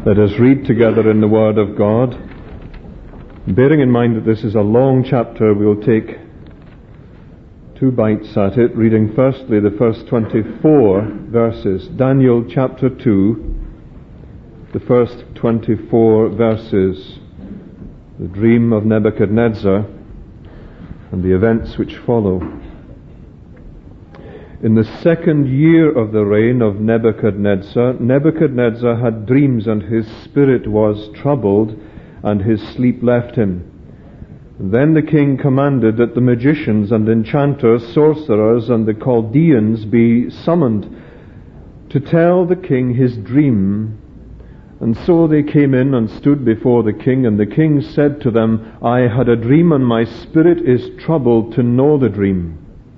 Let us read together in the Word of God. Bearing in mind that this is a long chapter, we will take 2 bites at it, reading firstly the first 24 verses. Daniel chapter 2, the first 24 verses. The dream of Nebuchadnezzar and the events which follow. In the 2nd year of the reign of Nebuchadnezzar, Nebuchadnezzar had dreams, and his spirit was troubled, and his sleep left him. Then the king commanded that the magicians and enchanters, sorcerers, and the Chaldeans be summoned to tell the king his dream. And so they came in and stood before the king, and the king said to them, I had a dream, and my spirit is troubled to know the dream.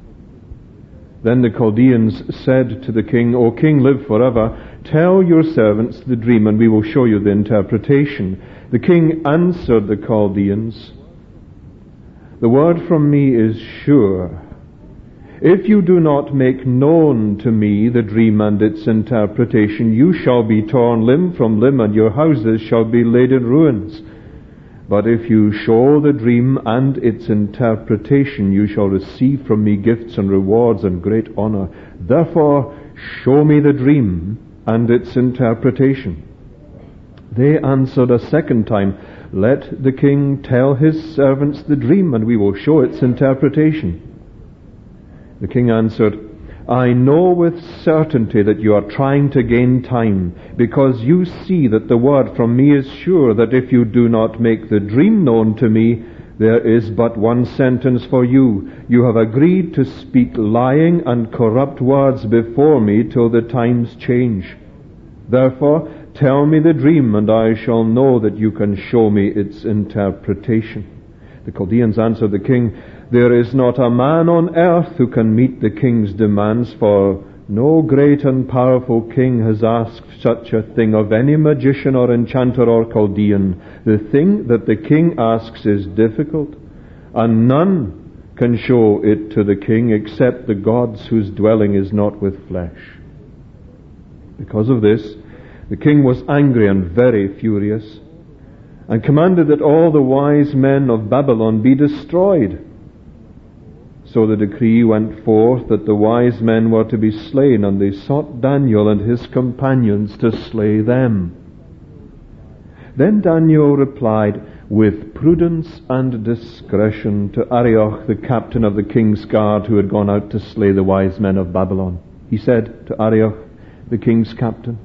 Then the Chaldeans said to the king, O king, live forever. Tell your servants the dream, and we will show you the interpretation. The king answered the Chaldeans, The word from me is sure. If you do not make known to me the dream and its interpretation, you shall be torn limb from limb, and your houses shall be laid in ruins. But if you show the dream and its interpretation, you shall receive from me gifts and rewards and great honor. Therefore, show me the dream and its interpretation. They answered a second time, Let the king tell his servants the dream, and we will show its interpretation. The king answered, I know with certainty that you are trying to gain time, because you see that the word from me is sure, that if you do not make the dream known to me, there is but one sentence for you. You have agreed to speak lying and corrupt words before me till the times change. Therefore, tell me the dream, and I shall know that you can show me its interpretation. The Chaldeans answered the king, There is not a man on earth who can meet the king's demands, for no great and powerful king has asked such a thing of any magician or enchanter or Chaldean. The thing that the king asks is difficult, and none can show it to the king except the gods whose dwelling is not with flesh. Because of this, the king was angry and very furious, and commanded that all the wise men of Babylon be destroyed. So the decree went forth that the wise men were to be slain, and they sought Daniel and his companions to slay them. Then Daniel replied with prudence and discretion to Arioch, the captain of the king's guard, who had gone out to slay the wise men of Babylon. He said to Arioch, the king's captain,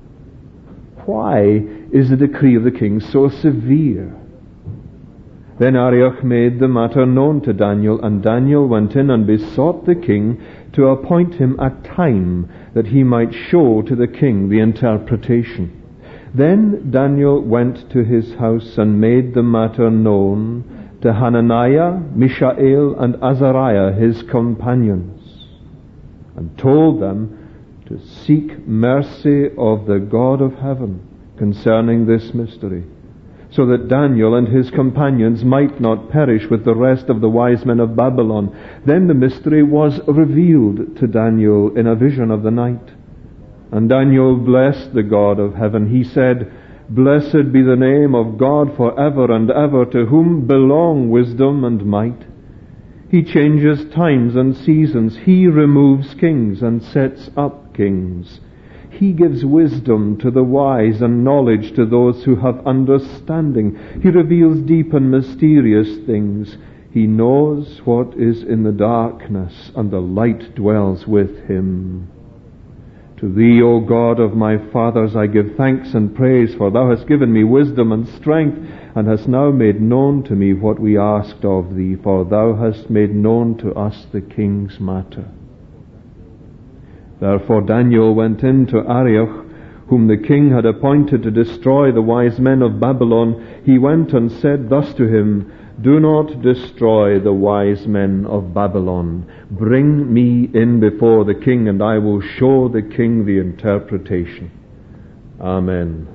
Why is the decree of the king so severe? Then Arioch made the matter known to Daniel, and Daniel went in and besought the king to appoint him a time that he might show to the king the interpretation. Then Daniel went to his house and made the matter known to Hananiah, Mishael, and Azariah, his companions, and told them to seek mercy of the God of heaven concerning this mystery, so that Daniel and his companions might not perish with the rest of the wise men of Babylon. Then the mystery was revealed to Daniel in a vision of the night. And Daniel blessed the God of heaven. He said, Blessed be the name of God forever and ever, to whom belong wisdom and might. He changes times and seasons. He removes kings and sets up kings. He gives wisdom to the wise and knowledge to those who have understanding. He reveals deep and mysterious things. He knows what is in the darkness, and the light dwells with him. To thee, O God of my fathers, I give thanks and praise, for thou hast given me wisdom and strength, and hast now made known to me what we asked of thee, for thou hast made known to us the king's matter. Therefore Daniel went in to Arioch, whom the king had appointed to destroy the wise men of Babylon. He went and said thus to him, Do not destroy the wise men of Babylon. Bring me in before the king, and I will show the king the interpretation. Amen.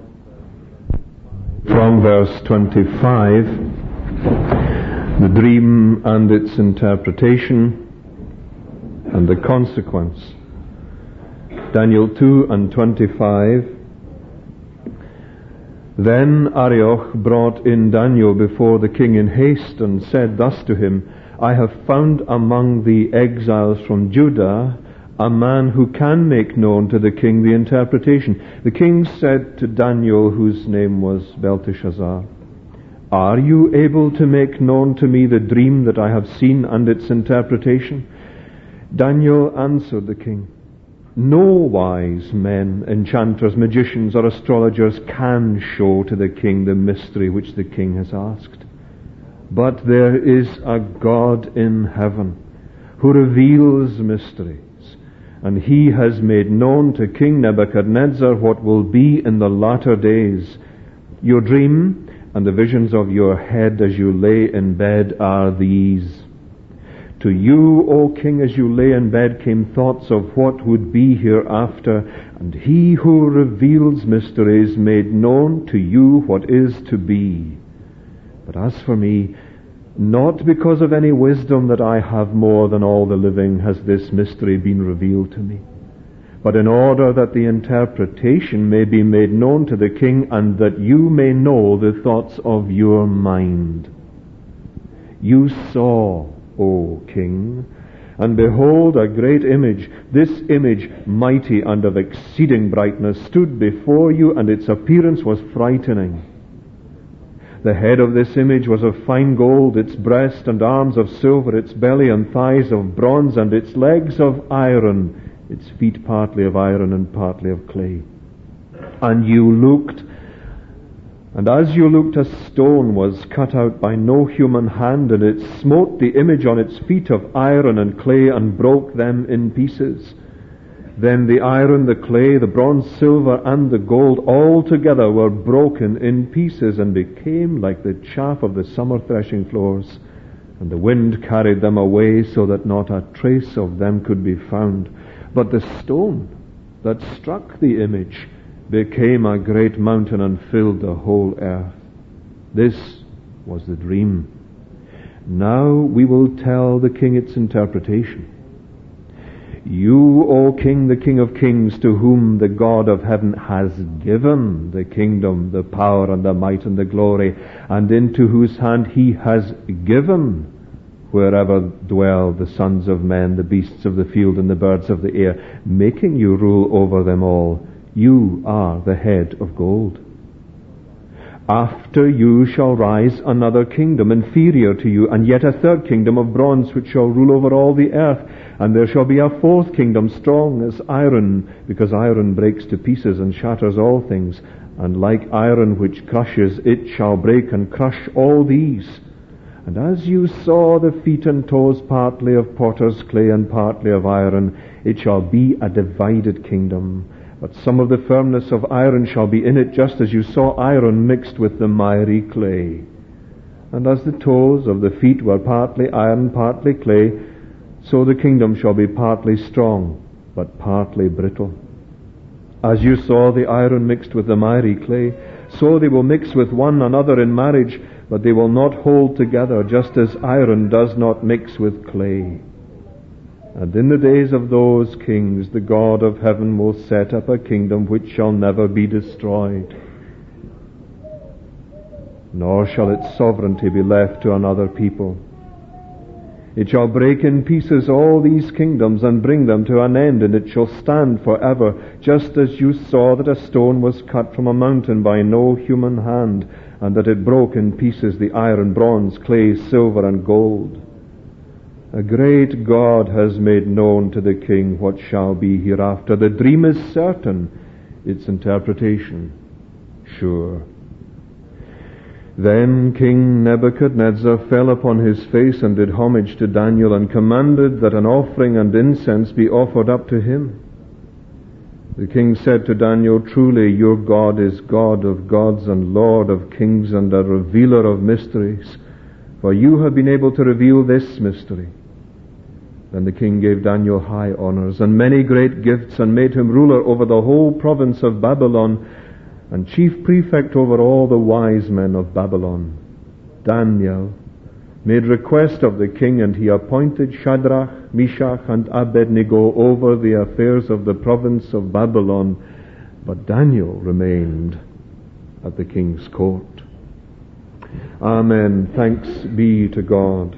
From verse 25, the dream and its interpretation and the consequence. Daniel 2 and 25. Then Arioch brought in Daniel before the king in haste, and said thus to him, I have found among the exiles from Judah a man who can make known to the king the interpretation. The king said to Daniel, whose name was Belteshazzar, Are you able to make known to me the dream that I have seen and its interpretation? Daniel answered the king, No wise men, enchanters, magicians, or astrologers can show to the king the mystery which the king has asked. But there is a God in heaven who reveals mysteries, and he has made known to King Nebuchadnezzar what will be in the latter days. Your dream and the visions of your head as you lay in bed are these. To you, O king, as you lay in bed came thoughts of what would be hereafter, and he who reveals mysteries made known to you what is to be. But as for me, not because of any wisdom that I have more than all the living has this mystery been revealed to me, but in order that the interpretation may be made known to the king, and that you may know the thoughts of your mind. You saw, O king, and behold, a great image. This image, mighty and of exceeding brightness, stood before you, and its appearance was frightening. The head of this image was of fine gold, its breast and arms of silver, its belly and thighs of bronze, and its legs of iron, its feet partly of iron and partly of clay. And you looked, and as you looked, a stone was cut out by no human hand, and it smote the image on its feet of iron and clay, and broke them in pieces. Then the iron, the clay, the bronze, silver, and the gold all together were broken in pieces, and became like the chaff of the summer threshing floors. And the wind carried them away, so that not a trace of them could be found. But the stone that struck the image became a great mountain and filled the whole earth. This was the dream. Now we will tell the king its interpretation. You, O king, the King of kings, to whom the God of heaven has given the kingdom, the power, and the might, and the glory, and into whose hand he has given wherever dwell the sons of men, the beasts of the field, and the birds of the air, making you rule over them all. You are the head of gold. After you shall rise another kingdom inferior to you, and yet a third kingdom of bronze, which shall rule over all the earth. And there shall be a fourth kingdom, strong as iron, because iron breaks to pieces and shatters all things. And like iron which crushes, it shall break and crush all these. And as you saw the feet and toes partly of potter's clay and partly of iron, it shall be a divided kingdom. But some of the firmness of iron shall be in it, just as you saw iron mixed with the miry clay. And as the toes of the feet were partly iron, partly clay, so the kingdom shall be partly strong, but partly brittle. As you saw the iron mixed with the miry clay, so they will mix with one another in marriage, but they will not hold together, just as iron does not mix with clay. And in the days of those kings, the God of heaven will set up a kingdom which shall never be destroyed, nor shall its sovereignty be left to another people. It shall break in pieces all these kingdoms and bring them to an end, and it shall stand forever, just as you saw that a stone was cut from a mountain by no human hand, and that it broke in pieces the iron, bronze, clay, silver, and gold. A great God has made known to the king what shall be hereafter. The dream is certain, its interpretation sure. Then King Nebuchadnezzar fell upon his face and did homage to Daniel, and commanded that an offering and incense be offered up to him. The king said to Daniel, Truly your God is God of gods and Lord of kings and a revealer of mysteries, for you have been able to reveal this mystery. Then the king gave Daniel high honors and many great gifts, and made him ruler over the whole province of Babylon, and chief prefect over all the wise men of Babylon. Daniel made request of the king, and he appointed Shadrach, Meshach, and Abednego over the affairs of the province of Babylon. But Daniel remained at the King's court. Amen. Thanks be to God.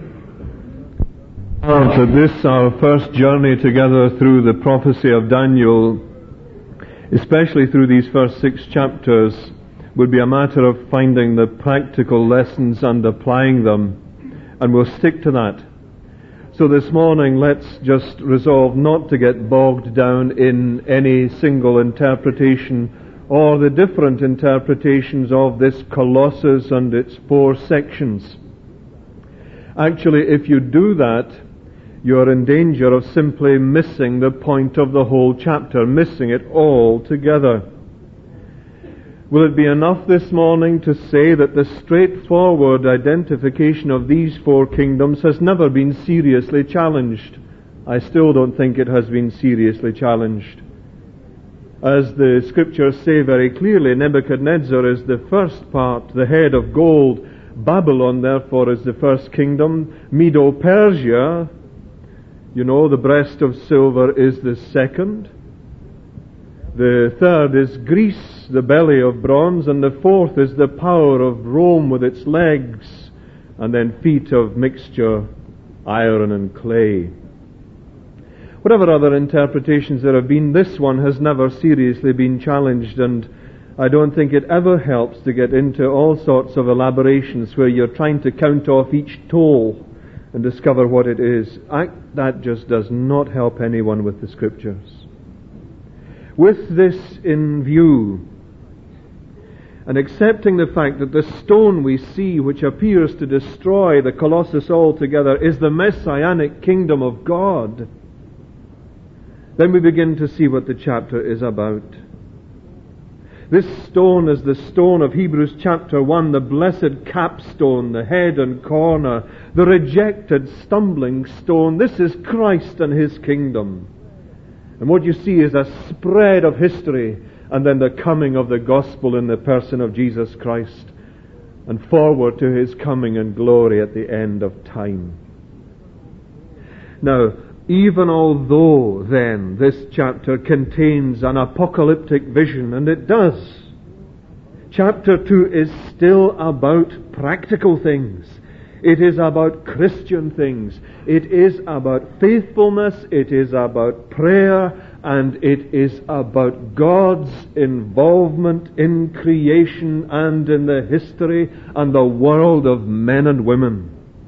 To this, our first journey together through the prophecy of Daniel, especially through these first 6 chapters, would be a matter of finding the practical lessons and applying them, and we'll stick to that. So this morning, let's just resolve not to get bogged down in any single interpretation or the different interpretations of this Colossus and its 4 sections. Actually, if you do that, you're in danger of simply missing the point of the whole chapter, missing it all together. Will it be enough this morning to say that the straightforward identification of these 4 kingdoms has never been seriously challenged? I still don't think it has been seriously challenged. As the scriptures say very clearly, Nebuchadnezzar is the first part, the head of gold. Babylon, therefore, is the first kingdom. Medo-Persia, the breast of silver, is the second. The third is Greece, the belly of bronze, and the fourth is the power of Rome with its legs, and then feet of mixture, iron and clay. Whatever other interpretations there have been, this one has never seriously been challenged, and I don't think it ever helps to get into all sorts of elaborations where you're trying to count off each toe and discover what it is. That just does not help anyone with the scriptures. With this in view, and accepting the fact that the stone we see which appears to destroy the Colossus altogether is the Messianic kingdom of God, then we begin to see what the chapter is about. This stone is the stone of Hebrews chapter 1, the blessed capstone, the head and corner, the rejected stumbling stone. This is Christ and His kingdom. And what you see is a spread of history, and then the coming of the gospel in the person of Jesus Christ, and forward to His coming and glory at the end of time. Now, even although then this chapter contains an apocalyptic vision, and it does, chapter 2 is still about practical things. It is about Christian things. It is about faithfulness. It is about prayer. And it is about God's involvement in creation and in the history and the world of men and women.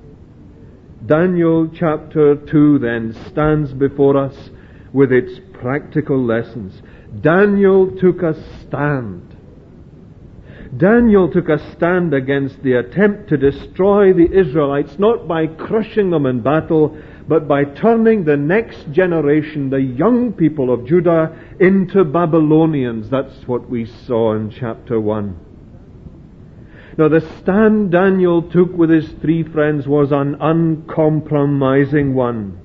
Daniel chapter 2 then stands before us with its practical lessons. Daniel took a stand. Daniel took a stand against the attempt to destroy the Israelites, not by crushing them in battle, but by turning the next generation, the young people of Judah, into Babylonians. That's what we saw in chapter 1. Now, the stand Daniel took with his 3 friends was an uncompromising one.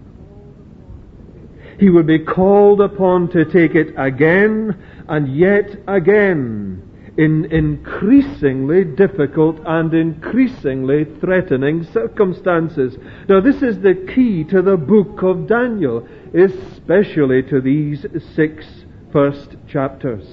He would be called upon to take it again and yet again in increasingly difficult and increasingly threatening circumstances. Now, this is the key to the book of Daniel, especially to these 6 first chapters.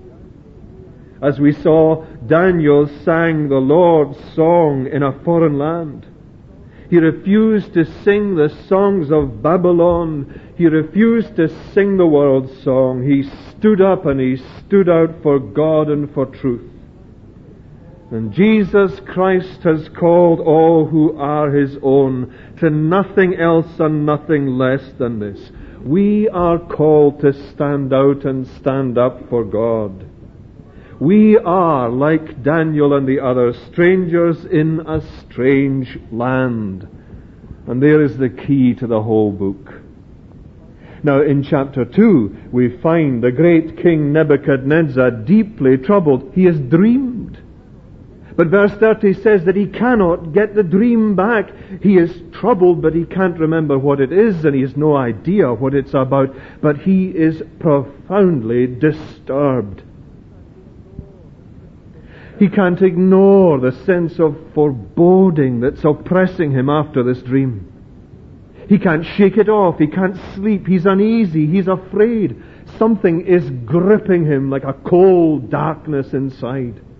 As we saw, Daniel sang the Lord's song in a foreign land. He refused to sing the songs of Babylon. He refused to sing the world's song. He stood up and he stood out for God and for truth. And Jesus Christ has called all who are His own to nothing else and nothing less than this. We are called to stand out and stand up for God. We are, like Daniel and the others, strangers in a strange land. And there is the key to the whole book. Now, in chapter 2, we find the great king Nebuchadnezzar deeply troubled. He has dreamed. But verse 30 says that he cannot get the dream back. He is troubled, but he can't remember what it is, and he has no idea what it's about. But he is profoundly disturbed. He can't ignore the sense of foreboding that's oppressing him after this dream. He can't shake it off. He can't sleep. He's uneasy. He's afraid. Something is gripping him like a cold darkness inside.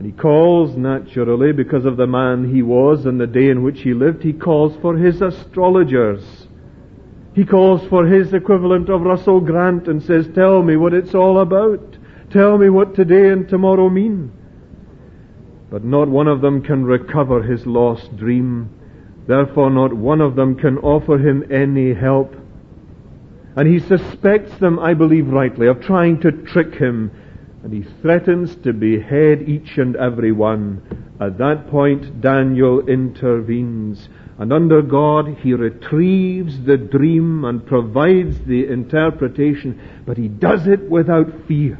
And he calls, naturally, because of the man he was and the day in which he lived, he calls for his astrologers. He calls for his equivalent of Russell Grant and says, tell me what it's all about. Tell me what today and tomorrow mean. But not one of them can recover his lost dream. Therefore, not one of them can offer him any help. And he suspects them, I believe rightly, of trying to trick him. And he threatens to behead each and every one. At that point, Daniel intervenes. And under God, he retrieves the dream and provides the interpretation. But he does it without fear.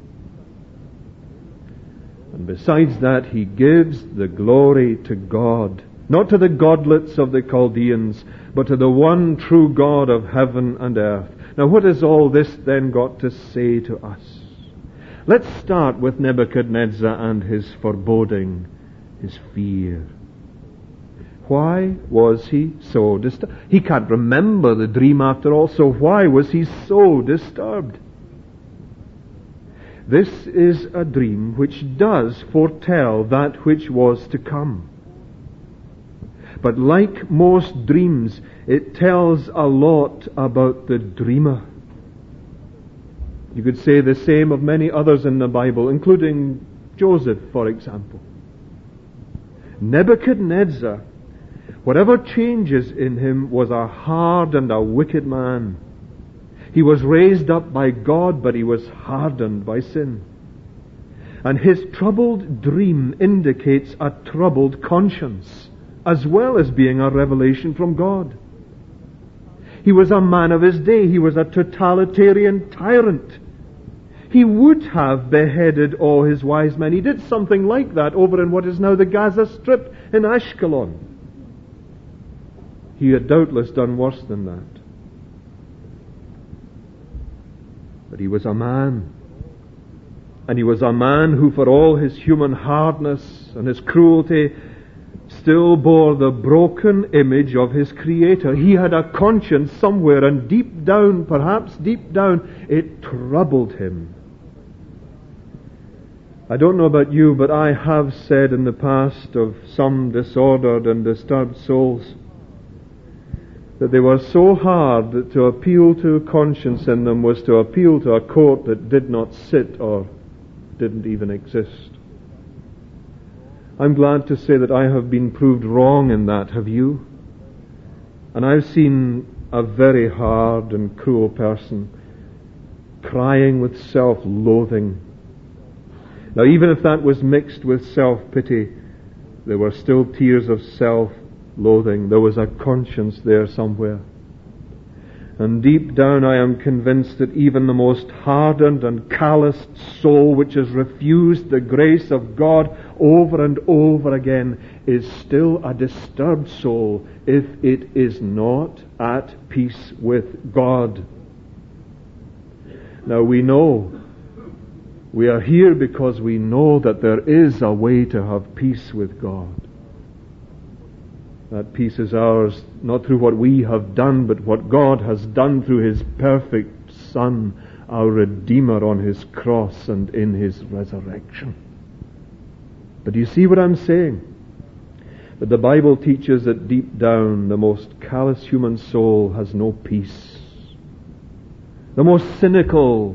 And besides that, he gives the glory to God. Not to the godlets of the Chaldeans, but to the one true God of heaven and earth. Now, what has all this then got to say to us? Let's start with Nebuchadnezzar and his foreboding, his fear. Why was he so disturbed? He can't remember the dream after all, so why was he so disturbed? This is a dream which does foretell that which was to come. But like most dreams, it tells a lot about the dreamer. You could say the same of many others in the Bible, including Joseph, for example. Nebuchadnezzar, whatever changes in him, was a hard and a wicked man. He was raised up by God, but he was hardened by sin. And his troubled dream indicates a troubled conscience, as well as being a revelation from God. He was a man of his day. He was a totalitarian tyrant. He would have beheaded all his wise men. He did something like that over in what is now the Gaza Strip in Ashkelon. He had doubtless done worse than that. But he was a man. And he was a man who, for all his human hardness and his cruelty, still bore the broken image of his Creator. He had a conscience somewhere, and deep down, perhaps deep down, it troubled him. I don't know about you, but I have said in the past of some disordered and disturbed souls that they were so hard that to appeal to conscience in them was to appeal to a court that did not sit or didn't even exist. I'm glad to say that I have been proved wrong in that. Have you? And I've seen a very hard and cruel person crying with self-loathing. Now, even if that was mixed with self-pity, there were still tears of self-loathing. There was a conscience there somewhere. And deep down I am convinced that even the most hardened and calloused soul which has refused the grace of God over and over again is still a disturbed soul if it is not at peace with God. Now we know, we are here because we know that there is a way to have peace with God. That peace is ours not through what we have done, but what God has done through His perfect Son, our Redeemer on His cross and in His resurrection. But do you see what I'm saying? That the Bible teaches that deep down the most callous human soul has no peace. The most cynical,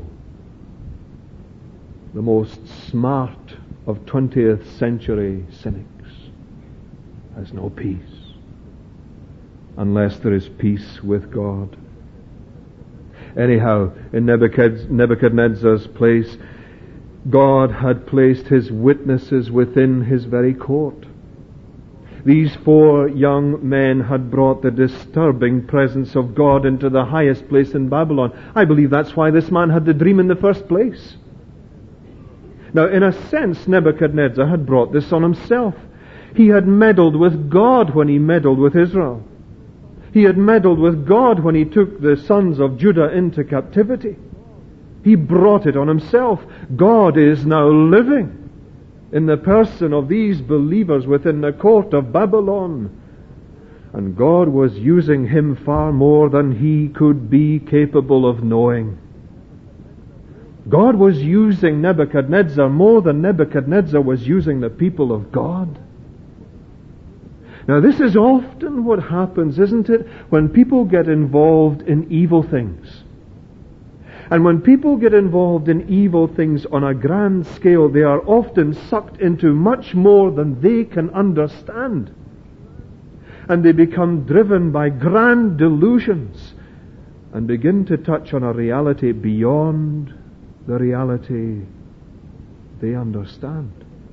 the most smart of 20th century cynics has no peace unless there is peace with God. Anyhow, in Nebuchadnezzar's place, God had placed His witnesses within His very court. These 4 young men had brought the disturbing presence of God into the highest place in Babylon. I believe that's why this man had the dream in the first place. Now, in a sense, Nebuchadnezzar had brought this on himself. He had meddled with God when he meddled with Israel. He had meddled with God when he took the sons of Judah into captivity. He brought it on himself. God is now living in the person of these believers within the court of Babylon. And God was using him far more than he could be capable of knowing. God was using Nebuchadnezzar more than Nebuchadnezzar was using the people of God. Now this is often what happens, isn't it, when people get involved in evil things. And when people get involved in evil things on a grand scale, they are often sucked into much more than they can understand. And they become driven by grand delusions and begin to touch on a reality beyond the reality they understand.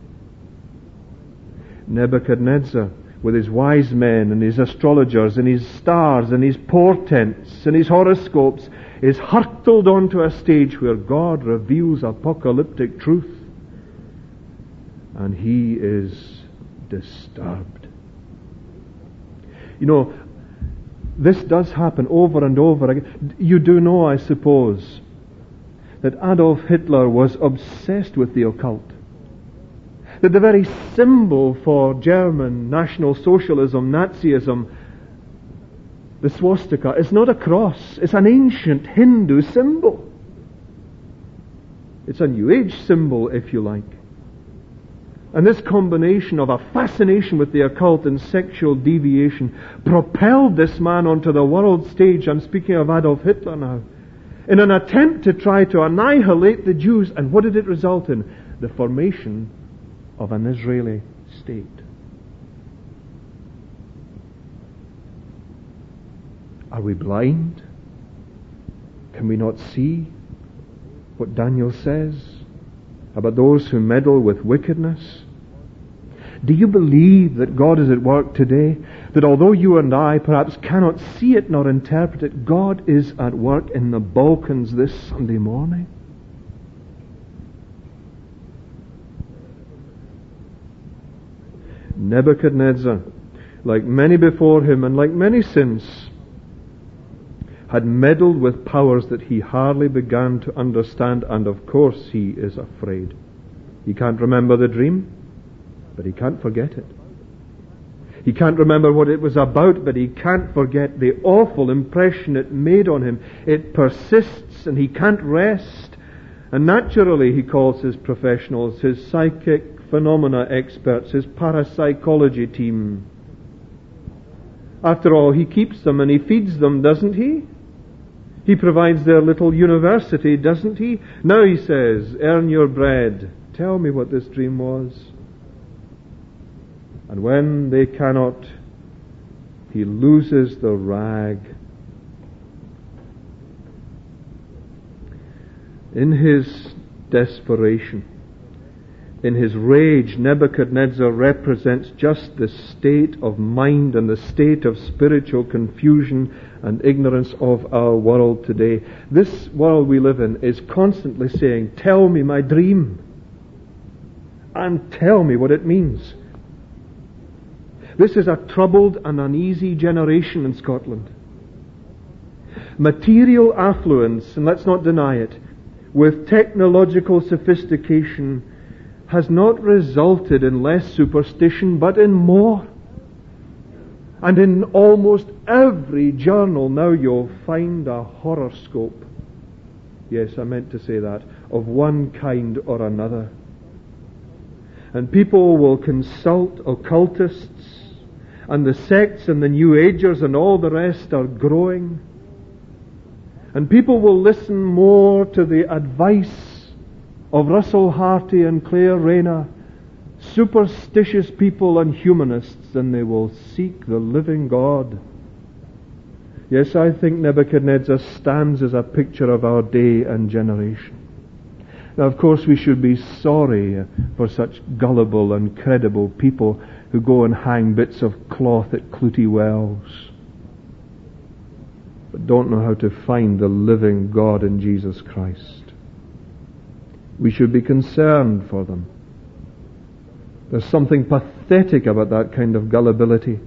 Nebuchadnezzar, with his wise men and his astrologers and his stars and his portents and his horoscopes, is hurtled onto a stage where God reveals apocalyptic truth, and he is disturbed. You know, this does happen over and over again. You do know, I suppose, that Adolf Hitler was obsessed with the occult. That the very symbol for German National Socialism, Nazism, the swastika, is not a cross. It's an ancient Hindu symbol. It's a New Age symbol, if you like. And this combination of a fascination with the occult and sexual deviation propelled this man onto the world stage. I'm speaking of Adolf Hitler now. In an attempt to try to annihilate the Jews. And what did it result in? The formation of an Israeli state. Are we blind? Can we not see what Daniel says about those who meddle with wickedness? Do you believe that God is at work today? That although you and I perhaps cannot see it nor interpret it, God is at work in the Balkans this Sunday morning? Nebuchadnezzar, like many before him and like many since, had meddled with powers that he hardly began to understand, and of course he is afraid. He can't remember the dream, but he can't forget it. He can't remember what it was about, but he can't forget the awful impression it made on him. It persists, and he can't rest. And naturally he calls his professionals, his psychic phenomena experts, his parapsychology team. After all, he keeps them and he feeds them, doesn't he? He provides their little university, doesn't he? Now he says, earn your bread. Tell me what this dream was. And when they cannot, he loses the rag. In his desperation, in his rage, Nebuchadnezzar represents just the state of mind and the state of spiritual confusion and ignorance of our world today. This world we live in is constantly saying, tell me my dream, and tell me what it means. This is a troubled and uneasy generation in Scotland. Material affluence, and let's not deny it, with technological sophistication has not resulted in less superstition, but in more. And in almost every journal now you'll find a horoscope. Yes, I meant to say that, of one kind or another. And people will consult occultists, and the sects and the New Agers and all the rest are growing. And people will listen more to the advice of Russell Harty and Claire Rayner, superstitious people and humanists, than they will seek the living God. Yes, I think Nebuchadnezzar stands as a picture of our day and generation. Now, of course, we should be sorry for such gullible and credible people who go and hang bits of cloth at Clootie Wells, but don't know how to find the living God in Jesus Christ. We should be concerned for them. There's something pathetic about that kind of gullibility.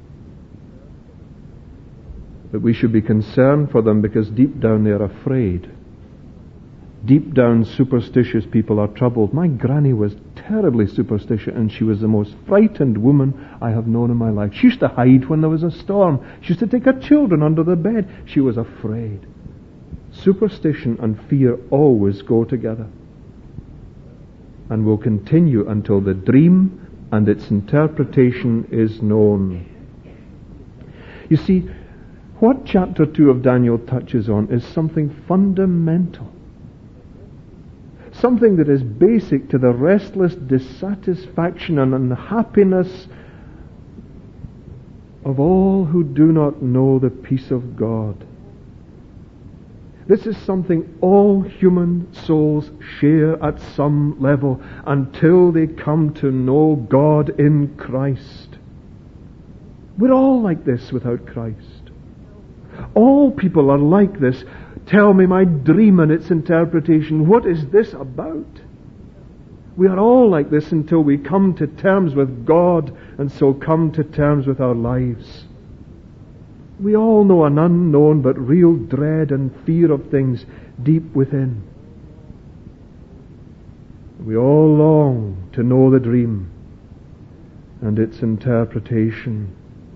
But we should be concerned for them because deep down they're afraid. Deep down, superstitious people are troubled. My granny was terribly superstitious, and she was the most frightened woman I have known in my life. She used to hide when there was a storm. She used to take her children under the bed. She was afraid. superstition and fear always go together, and will continue until the dream and its interpretation is known. You see, what chapter 2 of Daniel touches on is something fundamental, something that is basic to the restless dissatisfaction and unhappiness of all who do not know the peace of God. This is something all human souls share at some level until they come to know God in Christ. We're all like this without Christ. All people are like this. Tell me my dream and its interpretation. What is this about? We are all like this until we come to terms with God and so come to terms with our lives. We all know an unknown but real dread and fear of things deep within. We all long to know the dream and its interpretation.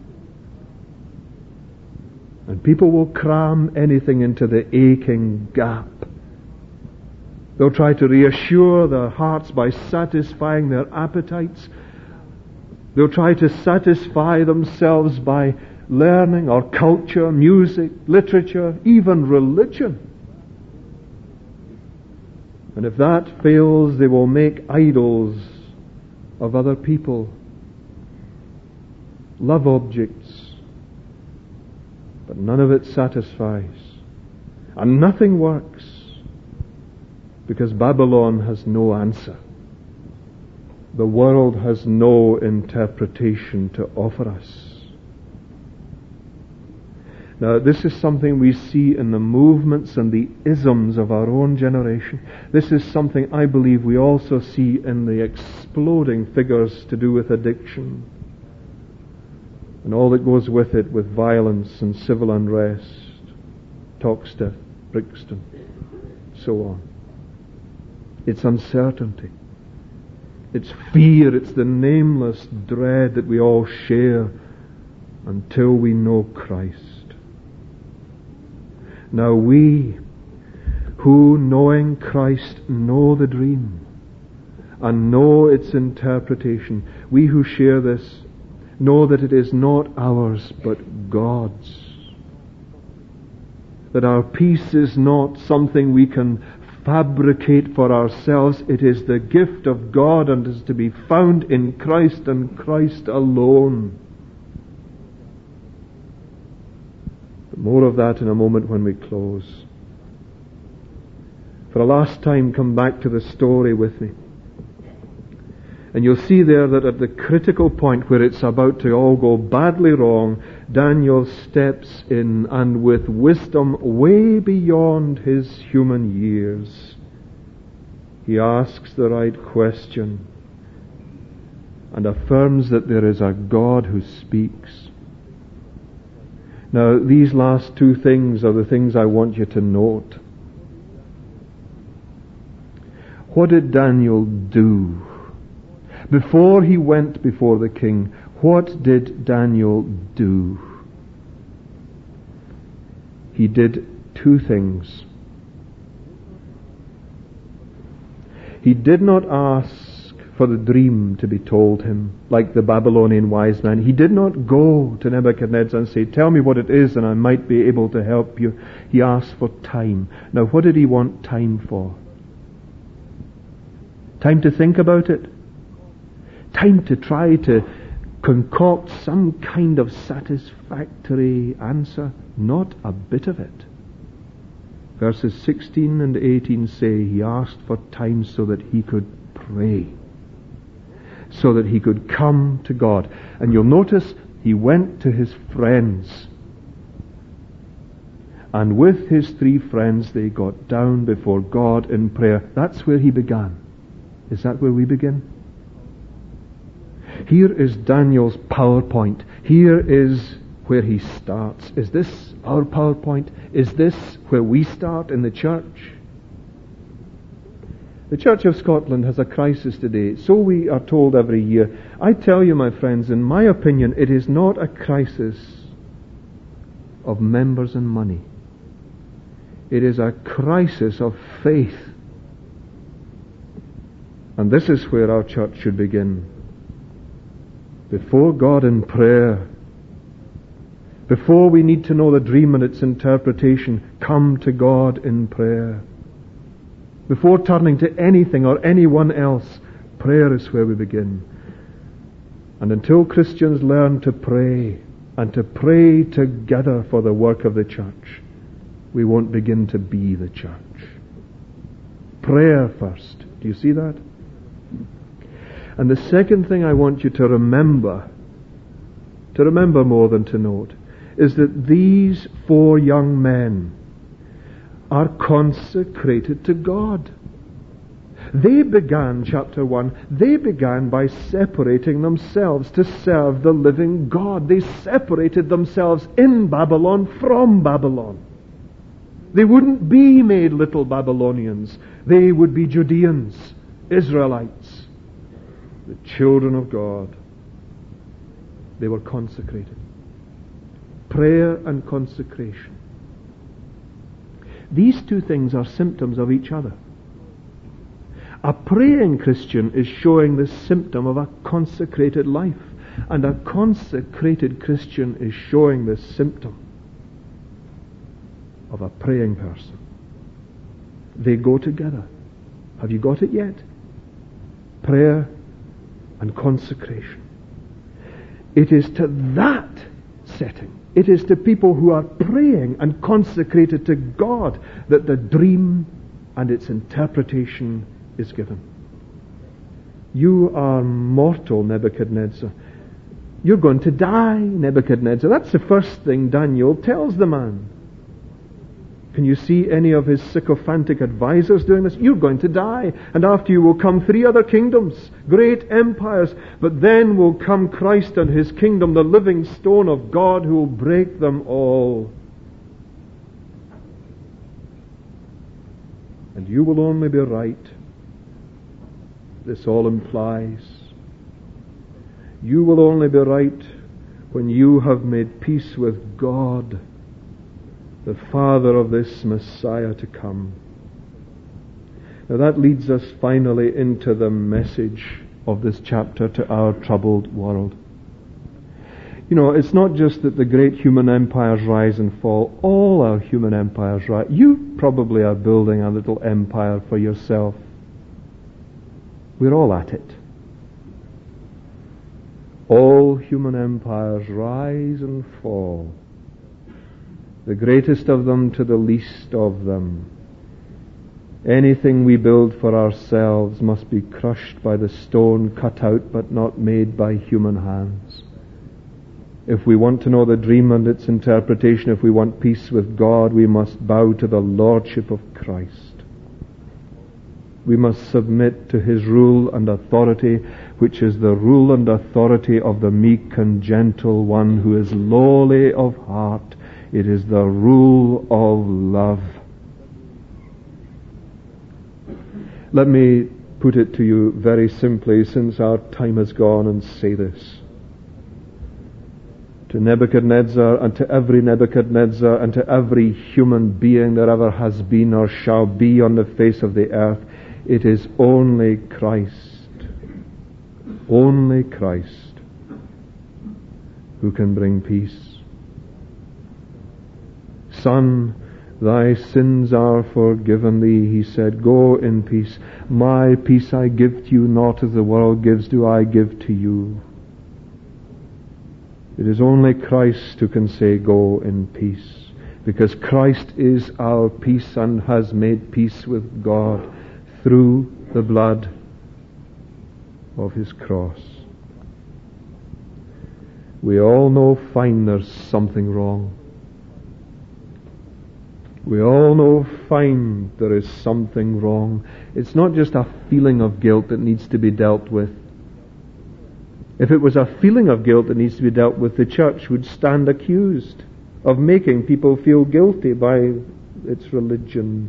And people will cram anything into the aching gap. They'll try to reassure their hearts by satisfying their appetites. They'll try to satisfy themselves by learning or culture, music, literature, even religion. And if that fails, they will make idols of other people, love objects. But none of it satisfies. And nothing works because Babylon has no answer. The world has no interpretation to offer us. Now, this is something we see in the movements and the isms of our own generation. This is something I believe we also see in the exploding figures to do with addiction and all that goes with it, with violence and civil unrest, Toxteth, Brixton, so on. It's uncertainty. It's fear. It's the nameless dread that we all share until we know Christ. Now we, who knowing Christ know the dream and know its interpretation, we who share this know that it is not ours but God's. That our peace is not something we can fabricate for ourselves. It is the gift of God and is to be found in Christ and Christ alone. But more of that in a moment when we close. For a last time, come back to the story with me. And you'll see there that at the critical point where it's about to all go badly wrong, Daniel steps in and with wisdom way beyond his human years, he asks the right question and affirms that there is a God who speaks. Now, these last two things are the things I want you to note. What did Daniel do? Before he went before the king, what did Daniel do? He did two things. He did not ask for the dream to be told him, like the Babylonian wise man. He did not go to Nebuchadnezzar and say, "Tell me what it is and I might be able to help you." He asked for time. Now, what did he want time for? Time to think about it? Time to try to concoct some kind of satisfactory answer? Not a bit of it. Verses 16 and 18 say he asked for time so that he could pray, so that he could come to God. And you'll notice he went to his friends. And with his three friends they got down before God in prayer. That's where he began. Is that where we begin? Here is Daniel's PowerPoint. Here is where he starts. Is this our PowerPoint? Is this where we start in the church? The Church of Scotland has a crisis today. So we are told every year. I tell you, my friends, in my opinion, it is not a crisis of members and money. It is a crisis of faith. And this is where our church should begin. Before God in prayer. Before we need to know the dream and its interpretation, come to God in prayer. Before turning to anything or anyone else, prayer is where we begin. And until Christians learn to pray, and to pray together for the work of the church, we won't begin to be the church. Prayer first. Do you see that? And the second thing I want you to remember more than to note, is that these 4 young men are consecrated to God. They began, chapter 1, they began by separating themselves to serve the living God. They separated themselves in Babylon from Babylon. They wouldn't be made little Babylonians. They would be Judeans, Israelites, the children of God. They were consecrated. Prayer and consecration. These two things are symptoms of each other. A praying Christian is showing the symptom of a consecrated life, and a consecrated Christian is showing the symptom of a praying person. They go together. Have you got it yet? Prayer and consecration. It is to that setting, it is to people who are praying and consecrated to God, that the dream and its interpretation is given. You are mortal, Nebuchadnezzar. You're going to die, Nebuchadnezzar. That's the first thing Daniel tells the man. Can you see any of his sycophantic advisors doing this? You're going to die, and after you will come 3 other kingdoms, great empires, but then will come Christ and his kingdom, the living stone of God, who will break them all. And you will only be right. This all implies. You will only be right when you have made peace with God, the Father of this Messiah to come. Now that leads us finally into the message of this chapter to our troubled world. You know, it's not just that the great human empires rise and fall. All our human empires rise. You probably are building a little empire for yourself. We're all at it. All human empires rise and fall. The greatest of them to the least of them. Anything we build for ourselves must be crushed by the stone cut out but not made by human hands. If we want to know the dream and its interpretation, if we want peace with God, we must bow to the lordship of Christ. We must submit to his rule and authority, which is the rule and authority of the meek and gentle one who is lowly of heart. It is the rule of love. Let me put it to you very simply, since our time has gone, and say this. To Nebuchadnezzar, and to every Nebuchadnezzar, and to every human being that ever has been or shall be on the face of the earth, it is only Christ, who can bring peace. Son, thy sins are forgiven thee, he said. Go in peace. My peace I give to you, not as the world gives do I give to you. It is only Christ who can say, go in peace, because Christ is our peace and has made peace with God through the blood of his cross. We all know fine there's something wrong. We all know fine there is something wrong. It's not just a feeling of guilt that needs to be dealt with. If it was a feeling of guilt that needs to be dealt with, the church would stand accused of making people feel guilty by its religion.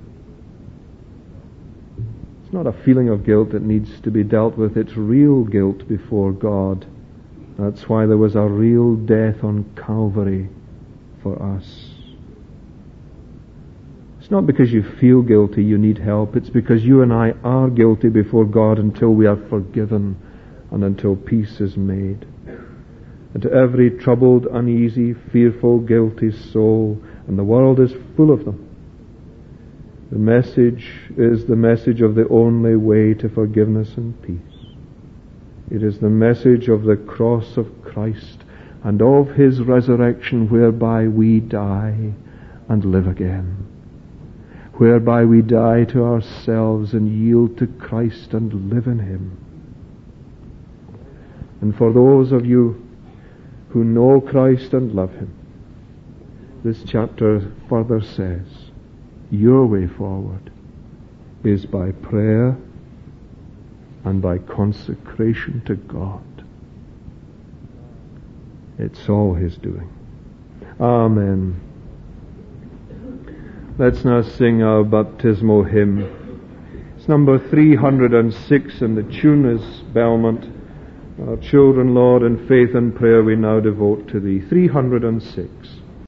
It's not a feeling of guilt that needs to be dealt with. It's real guilt before God. That's why there was a real death on Calvary for us. It's not because you feel guilty you need help. It's because you and I are guilty before God until we are forgiven and until peace is made. And to every troubled, uneasy, fearful, guilty soul, and the world is full of them, the message is the message of the only way to forgiveness and peace. It is the message of the cross of Christ and of His resurrection, whereby we die and live again, whereby we die to ourselves and yield to Christ and live in Him. And for those of you who know Christ and love Him, this chapter further says, your way forward is by prayer and by consecration to God. It's all His doing. Amen. Let's now sing our baptismal hymn. It's number 306 and the tune is Belmont. Our children, Lord, in faith and prayer we now devote to Thee. 306.